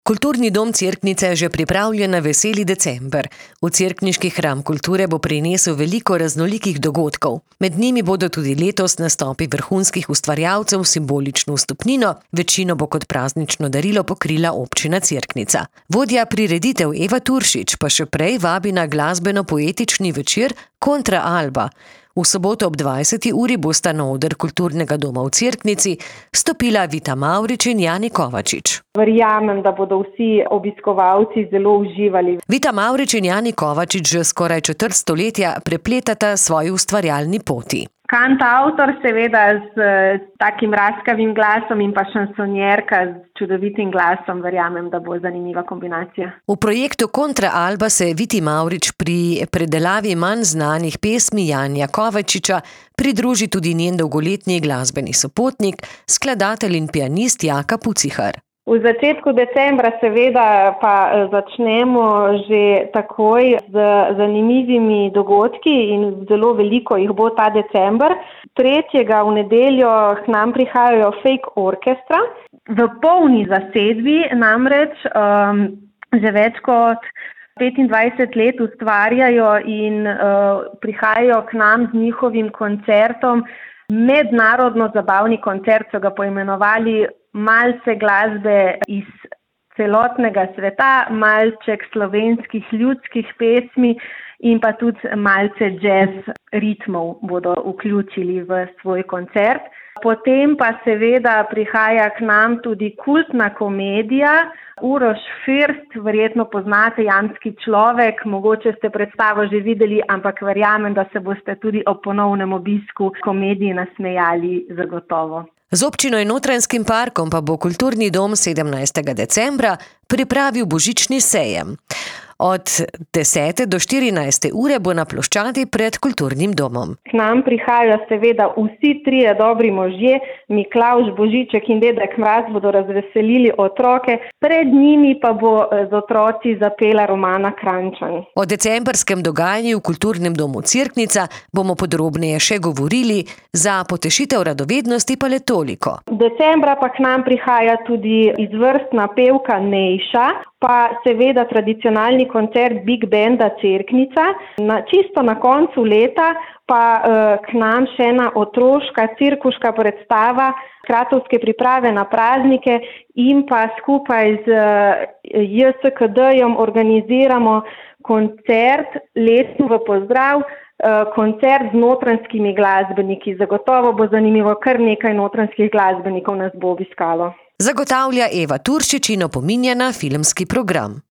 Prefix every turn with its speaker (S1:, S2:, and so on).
S1: Kulturni dom Cerknice že pripravlja na veseli december. V cerkniški hram kulture bo prinesel veliko raznolikih dogodkov. Med njimi bodo tudi letos nastopi vrhunskih ustvarjalcev s simbolično vstopnino, večino bo kot praznično darilo pokrila občina Cerknica. Vodja prireditev Eva Turšič pa še prej vabi na glasbeno-poetični večer Kontra Alba. V soboto ob 20. uri bosta na oder Kulturnega doma v Cerknici stopila Vita Mavrič in Jani Kovačič.
S2: Verjamem, da bodo vsi obiskovalci zelo uživali.
S1: Vita Mavrič in Jani Kovačič že skoraj četrt stoletja prepletata svoji ustvarjalni poti.
S2: Kantavtor seveda z takim raskavim glasom in pa šansonjerka z čudovitim glasom, verjamem, da bo zanimiva kombinacija.
S1: V projektu Kontra Alba se Viti Mavrič pri predelavi manj znanih pesmi Janija Kovačiča pridruži tudi njen dolgoletni glasbeni sopotnik, skladatelj in pianist Jaka Pucihar.
S2: V začetku decembra seveda pa začnemo že takoj z zanimivimi dogodki in zelo veliko jih bo ta december. 3. v nedeljo k nam prihajajo Fake Orkestra. V polni zasedbi namreč že več kot 25 let ustvarjajo in prihajajo k nam z njihovim koncertom. Mednarodno zabavni koncert so ga poimenovali Malce glasbe iz celotnega sveta, malček slovenskih ljudskih pesmi in pa tudi malce jazz ritmov bodo vključili v svoj koncert. Potem pa seveda prihaja k nam tudi kultna komedija Uroš First, verjetno poznate, Janski človek, mogoče ste predstavo že videli, ampak verjamem, da se boste tudi ob ponovnem obisku komediji nasmejali zagotovo.
S1: Z občino in Notranjskim parkom pa bo Kulturni dom 17. decembra pripravil božični sejem. Od 10. do 14. ure bo na ploščadi pred Kulturnim domom.
S2: K nam prihajajo seveda vsi trije dobri možje, Miklavž, Božiček in Dedek Mraz bodo razveselili otroke, pred njimi pa bo z otroci zapela Romana Kranjčan.
S1: O decembrskem dogajanju v Kulturnem domu Cerknica bomo podrobneje še govorili, za potešitev radovednosti pa le toliko.
S2: Decembra pa k nam prihaja tudi izvrstna pevka Nejša, pa seveda tradicionalni koncert Big Banda Cerknica. Čisto na koncu leta pa k nam še ena otroška cirkuška predstava, kratovske priprave na praznike in pa skupaj z JSKD-jem organiziramo koncert Letno v pozdrav, koncert z notranjskimi glasbeniki. Zagotovo bo zanimivo, kar nekaj notranjskih glasbenikov nas bo obiskalo.
S1: Zagotavlja Eva Turšič in opominja na filmski program.